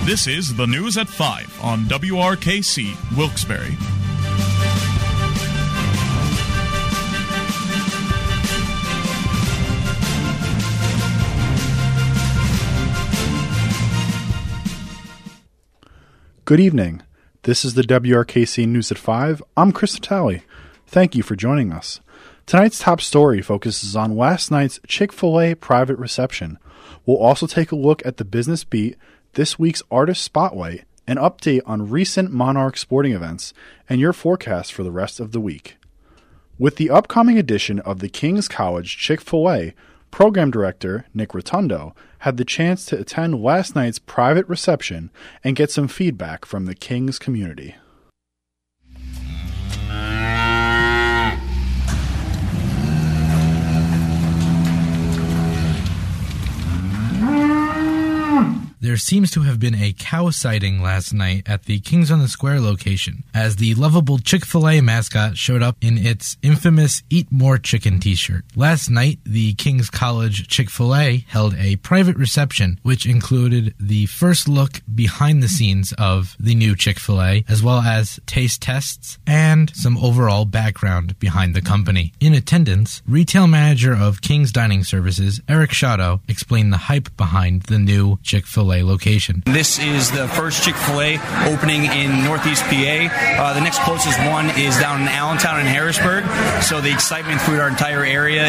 This is the News at 5 on WRKC, Wilkes-Barre. Good evening. This is the WRKC News at 5. I'm Chris Natale. Thank you for joining us. Tonight's top story focuses on last night's Chick-fil-A private reception. We'll also take a look at the business beat, this week's artist spotlight, an update on recent Monarch sporting events, and your forecast for the rest of the week. With the upcoming edition of the King's College Chick-fil-A, Program Director Nick Rotundo had the chance to attend last night's private reception and get some feedback from the King's community. There seems to have been a cow sighting last night at the Kings on the Square location, as the lovable Chick-fil-A mascot showed up in its infamous Eat More Chicken t-shirt. Last night, the King's College Chick-fil-A held a private reception, which included the first look behind the scenes of the new Chick-fil-A, as well as taste tests and some overall background behind the company. In attendance, retail manager of King's Dining Services, Eric Shadow, explained the hype behind the new Chick-fil-A location. This is the first Chick-fil-A opening in Northeast PA. The next closest one is down in Allentown and Harrisburg. So the excitement through our entire area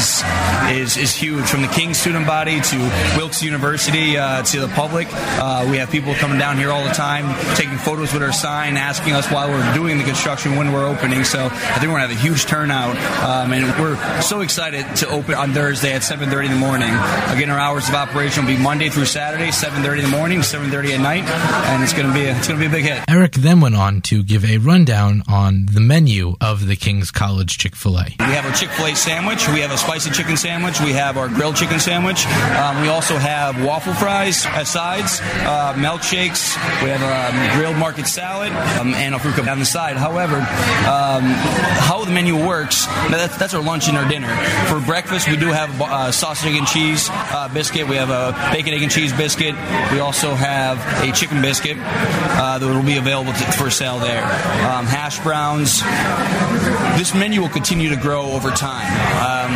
is huge. From the King student body to Wilkes University to the public. We have people coming down here all the time, taking photos with our sign, asking us while we're doing the construction when we're opening. So I think we're going to have a huge turnout. And we're so excited to open on Thursday at 7:30 in the morning. Again, our hours of operation will be Monday through Saturday, 7:30 in the morning, 7:30 at night, and it's going to be a big hit. Eric then went on to give a rundown on the menu of the King's College Chick-fil-A. We have a Chick-fil-A sandwich, we have a spicy chicken sandwich, we have our grilled chicken sandwich, we also have waffle fries as sides, milkshakes, we have a grilled market salad, and a fruit cup on the side. However, how the menu works, that's our lunch and our dinner. For breakfast, we do have sausage, egg, and cheese biscuit. We have a bacon, egg, and cheese biscuit. We also have a chicken biscuit that will be available for sale there. Hash browns. This menu will continue to grow over time.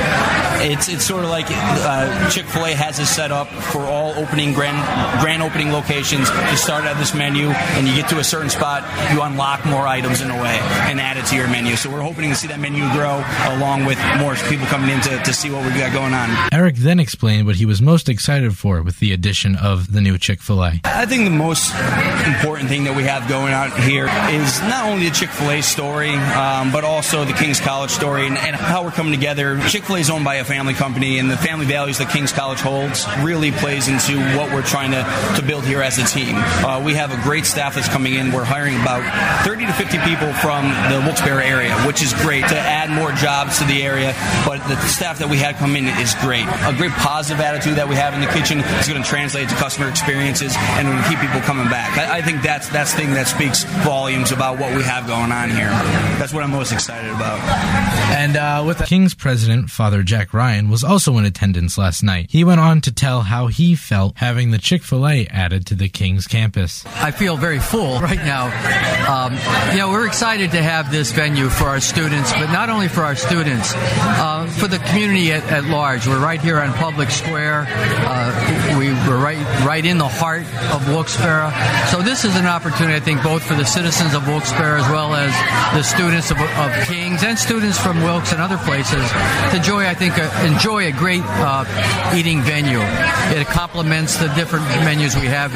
It's sort of like Chick-fil-A has it set up for all opening grand opening locations. You start at this menu, and you get to a certain spot, you unlock more items in a way and add it to your menu. So we're hoping to see that menu grow along with more people coming in to see what we got going on. Eric then explained what he was most excited for with the addition of the new Chick-fil-A. I think the most important thing that we have going on here is not only the Chick-fil-A story, but also the King's College story and how we're coming together. Chick-fil-A is owned by a family company, and the family values that King's College holds really plays into what we're trying to build here as a team. We have a great staff that's coming in. We're hiring about 30 to 50 people from the Wilkes-Barre area, which is great to add more jobs to the area, but the staff that we had come in is great. A great positive attitude that we have in the kitchen is going to translate to customer experiences and going to keep people coming back. I think that's the thing that speaks volumes about what we have going on here. That's what I'm most excited about. And with the King's president, Father Jack Ryan, was also in attendance last night. He went on to tell how he felt having the Chick-fil-A added to the King's campus. I feel very full right now. We're excited to have this venue for our students, but not only for our students, for the community at large. We're right here on Public Square. We're right in the heart of Wilkes-Barre. So this is an opportunity, I think, both for the citizens of Wilkes-Barre as well as the students of King's and students from Wilkes and other places to enjoy a great eating venue. It complements the different menus we have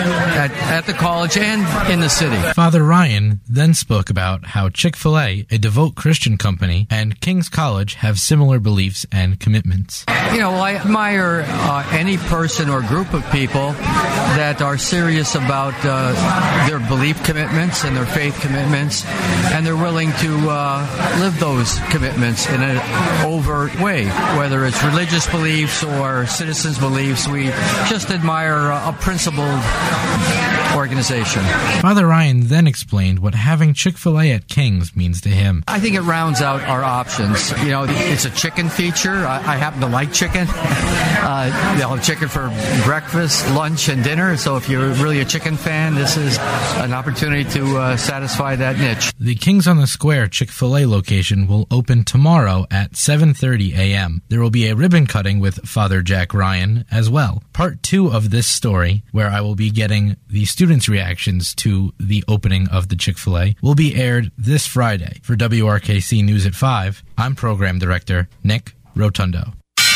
at the college and in the city. Father Ryan then spoke about how Chick-fil-A, a devout Christian company, and King's College have similar beliefs and commitments. I admire any person or group of people that are serious about their belief commitments and their faith commitments, and they're willing to live those commitments in an overt way, whether it's religious beliefs or citizens' beliefs. We just admire a principled organization. Father Ryan then explained what having Chick-fil-A at King's means to him. I think it rounds out our options. You know, it's a chicken feature. I happen to like chicken. They'll have chicken for breakfast, lunch, and dinner. So if you're really a chicken fan, this is an opportunity to satisfy that niche. The Kings on the Square Chick-fil-A location will open tomorrow at 7:30 a.m. There will be a ribbon cutting with Father Jack Ryan as well. Part 2 of this story, where I will be getting the students' reactions to the opening of the Chick-fil-A, will be aired this Friday. For WRKC News at 5, I'm Program Director Nick Rotundo.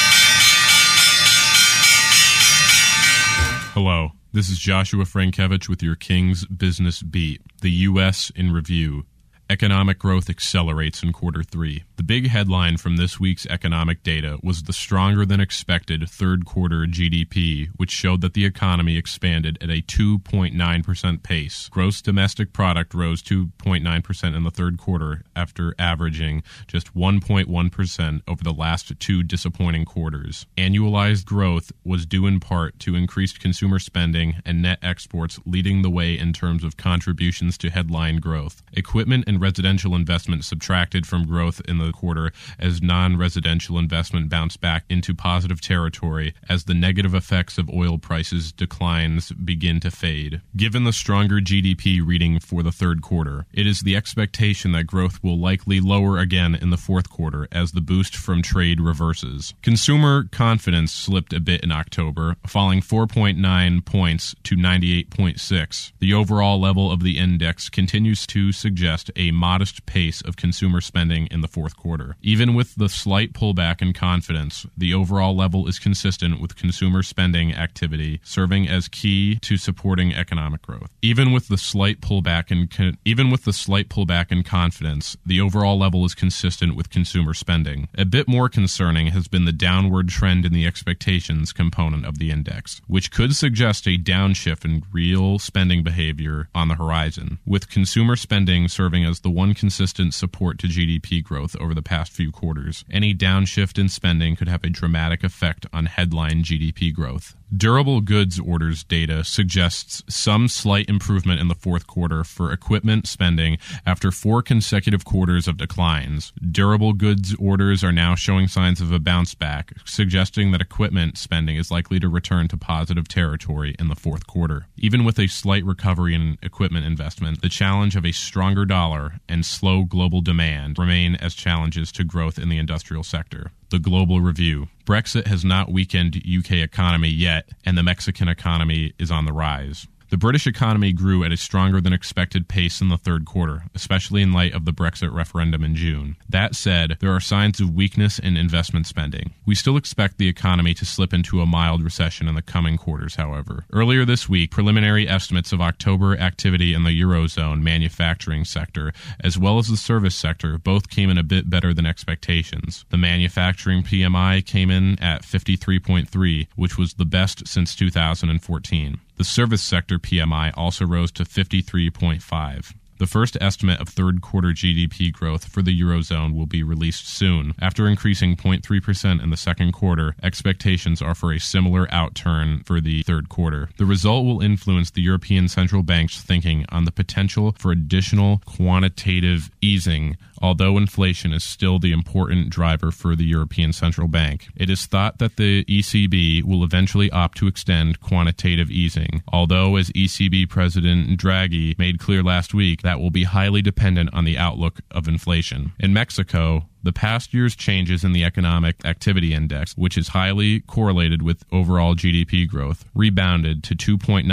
Hello, this is Joshua Frankevich with your King's Business Beat, the U.S. in Review. Economic growth accelerates in quarter 3. The big headline from this week's economic data was the stronger than expected third quarter GDP, which showed that the economy expanded at a 2.9% pace. Gross domestic product rose 2.9% in the third quarter after averaging just 1.1% over the last 2 disappointing quarters. Annualized growth was due in part to increased consumer spending and net exports leading the way in terms of contributions to headline growth. Equipment and residential investment subtracted from growth in the quarter as non-residential investment bounced back into positive territory as the negative effects of oil prices declines begin to fade. Given the stronger GDP reading for the third quarter, it is the expectation that growth will likely lower again in the fourth quarter as the boost from trade reverses. Consumer confidence slipped a bit in October, falling 4.9 points to 98.6. The overall level of the index continues to suggest a modest pace of consumer spending in the fourth quarter. Even with the slight pullback in confidence, the overall level is consistent with consumer spending activity serving as key to supporting economic growth. Even with the slight pullback in confidence, the overall level is consistent with consumer spending. A bit more concerning has been the downward trend in the expectations component of the index, which could suggest a downshift in real spending behavior on the horizon, with consumer spending serving as the one consistent support to GDP growth over the past few quarters. Any downshift in spending could have a dramatic effect on headline GDP growth. Durable goods orders data suggests some slight improvement in the fourth quarter for equipment spending after 4 consecutive quarters of declines. Durable goods orders are now showing signs of a bounce back, suggesting that equipment spending is likely to return to positive territory in the fourth quarter. Even with a slight recovery in equipment investment, the challenge of a stronger dollar and slow global demand remain as challenges to growth in the industrial sector. The Global Review. Brexit has not weakened UK economy yet, and the Mexican economy is on the rise. The British economy grew at a stronger than expected pace in the third quarter, especially in light of the Brexit referendum in June. That said, there are signs of weakness in investment spending. We still expect the economy to slip into a mild recession in the coming quarters, however. Earlier this week, preliminary estimates of October activity in the Eurozone manufacturing sector, as well as the service sector, both came in a bit better than expectations. The manufacturing PMI came in at 53.3, which was the best since 2014. The service sector PMI also rose to 53.5. The first estimate of third quarter GDP growth for the Eurozone will be released soon. After increasing 0.3% in the second quarter, expectations are for a similar outturn for the third quarter. The result will influence the European Central Bank's thinking on the potential for additional quantitative easing, although inflation is still the important driver for the European Central Bank. It is thought that the ECB will eventually opt to extend quantitative easing, although, as ECB President Draghi made clear last week, that will be highly dependent on the outlook of inflation. In Mexico, the past year's changes in the Economic Activity Index, which is highly correlated with overall GDP growth, rebounded to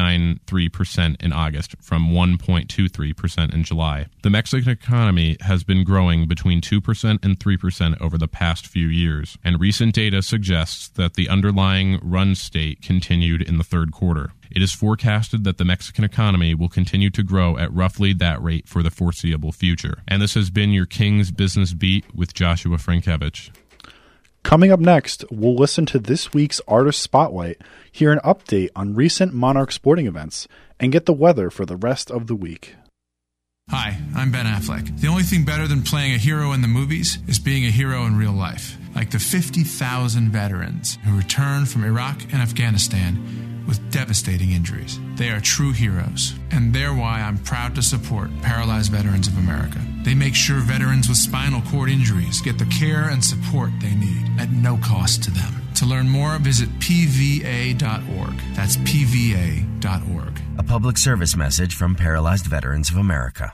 2.93% in August from 1.23% in July. The Mexican economy has been growing between 2% and 3% over the past few years, and recent data suggests that the underlying run state continued in the third quarter. It is forecasted that the Mexican economy will continue to grow at roughly that rate for the foreseeable future. And this has been your King's Business Beat with Joshua Frankevich. Coming up next, we'll listen to this week's Artist Spotlight, hear an update on recent Monarch sporting events, and get the weather for the rest of the week. Hi, I'm Ben Affleck. The only thing better than playing a hero in the movies is being a hero in real life. Like the 50,000 veterans who returned from Iraq and Afghanistan with devastating injuries. They are true heroes, and they're why I'm proud to support Paralyzed Veterans of America. They make sure veterans with spinal cord injuries get the care and support they need at no cost to them. To learn more, visit pva.org. That's pva.org. A public service message from Paralyzed Veterans of America.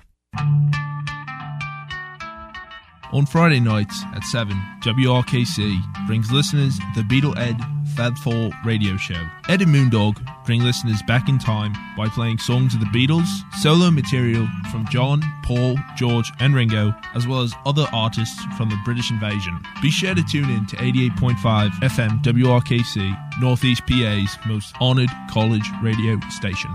On Friday nights at 7, WRKC brings listeners the Beatle Ed Fadfall radio show. Ed and Moondog bring listeners back in time by playing songs of the Beatles, solo material from John, Paul, George and Ringo, as well as other artists from the British invasion. Be sure to tune in to 88.5 FM WRKC, Northeast PA's most honoured college radio station.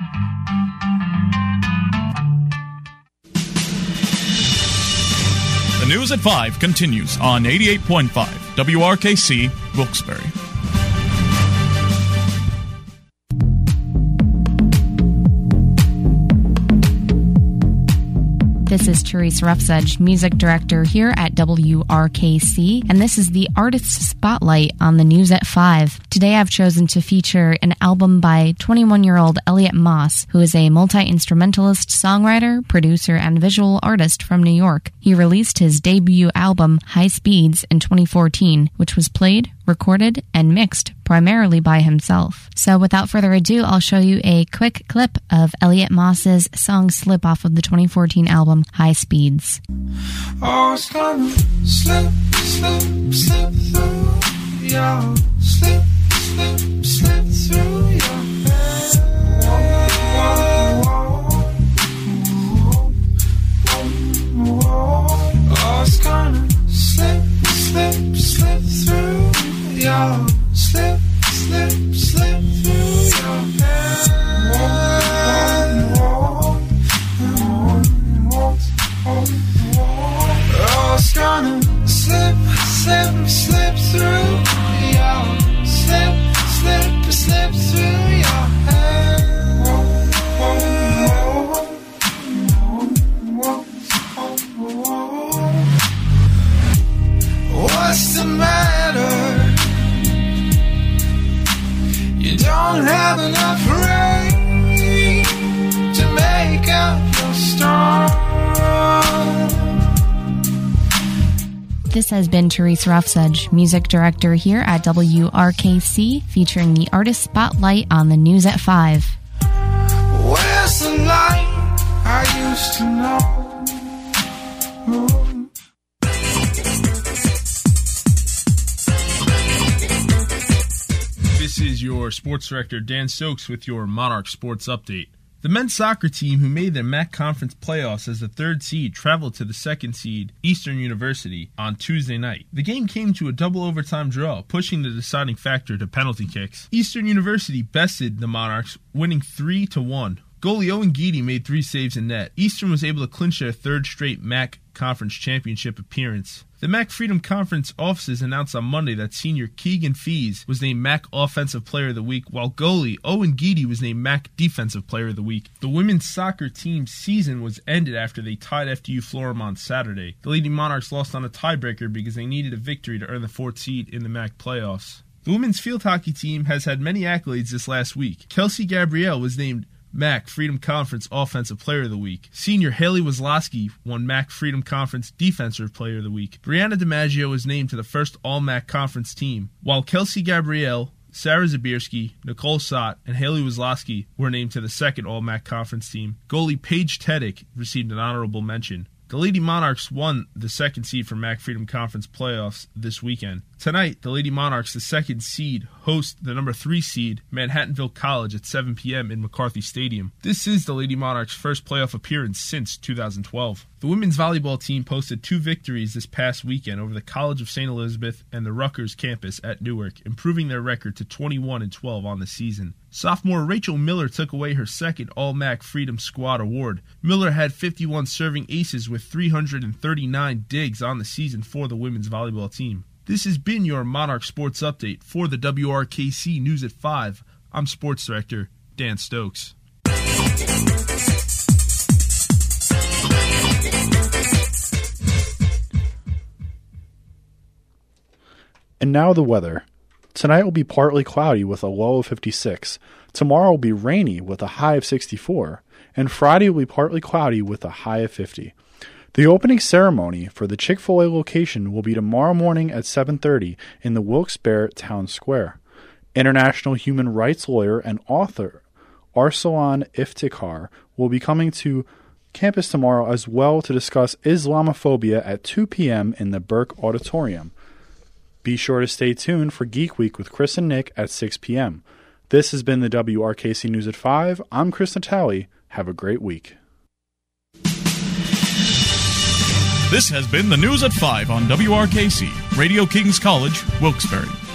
The News at 5 continues on 88.5 WRKC, Wilkes-Barre. This is Therese Roughsedge, music director here at WRKC, and this is the Artist Spotlight on the News at 5. Today I've chosen to feature an album by 21-year-old Elliot Moss, who is a multi-instrumentalist, songwriter, producer, and visual artist from New York. He released his debut album, High Speeds, in 2014, which was played, recorded, and mixed primarily by himself. So without further ado, I'll show you a quick clip of Elliot Moss's song Slip off of the 2014 album High Speeds. Oh, it's gonna slip, slip, slip through your slip, slip, slip through your head. Oh, it's gonna slip, slip, slip through your slip, slip, slip through your head. Oh, it's gonna slip, slip, slip through your slip, slip, slip through your head. What's the matter? You don't have enough rain to make up your storm. This has been Therese Roughsedge, music director here at WRKC, featuring the Artist Spotlight on the News at 5. Where's the light I used to know? This is your sports director, Dan Stokes, with your Monarch Sports Update. The men's soccer team, who made the MAC Conference playoffs as the 3rd seed, traveled to the 2nd seed, Eastern University, on Tuesday night. The game came to a double overtime draw, pushing the deciding factor to penalty kicks. Eastern University bested the Monarchs, winning 3-1. Goalie Owen Geedy made 3 saves in net. Eastern was able to clinch their 3rd straight MAC Conference championship appearance. The MAC Freedom Conference offices announced on Monday that senior Keegan Fees was named MAC Offensive Player of the Week, while goalie Owen Geedy was named MAC Defensive Player of the Week. The women's soccer team's season was ended after they tied FDU Florham on Saturday. The Lady Monarchs lost on a tiebreaker because they needed a victory to earn the 4th seed in the MAC playoffs. The women's field hockey team has had many accolades this last week. Kelsey Gabrielle was named MAC Freedom Conference Offensive Player of the Week. Senior Haley Wazlowski won MAC Freedom Conference Defensive Player of the Week. Brianna DiMaggio was named to the first All-MAC Conference team, while Kelsey Gabrielle, Sarah Zabierski, Nicole Sott, and Haley Wazlowski were named to the second All-MAC Conference team. Goalie Paige Teddick received an honorable mention. The Lady Monarchs won the 2nd seed for MAC Freedom Conference playoffs this weekend. Tonight, the Lady Monarchs, the 2nd seed, host the number 3 seed, Manhattanville College, at 7 p.m. in McCarthy Stadium. This is the Lady Monarchs' first playoff appearance since 2012. The women's volleyball team posted 2 victories this past weekend over the College of St. Elizabeth and the Rutgers campus at Newark, improving their record to 21-12 on the season. Sophomore Rachel Miller took away her second All-MAC Freedom Squad award. Miller had 51 serving aces with 339 digs on the season for the women's volleyball team. This has been your Monarch Sports Update for the WRKC News at 5. I'm Sports Director Dan Stokes. And now the weather. Tonight will be partly cloudy with a low of 56. Tomorrow will be rainy with a high of 64. And Friday will be partly cloudy with a high of 50. The opening ceremony for the Chick-fil-A location will be tomorrow morning at 7:30 in the Wilkes-Barre Town Square. International human rights lawyer and author Arsalan Iftikhar will be coming to campus tomorrow as well to discuss Islamophobia at 2 p.m. in the Burke Auditorium. Be sure to stay tuned for Geek Week with Chris and Nick at 6 p.m. This has been the WRKC News at 5. I'm Chris Natale. Have a great week. This has been the News at 5 on WRKC, Radio Kings College, Wilkes-Barre.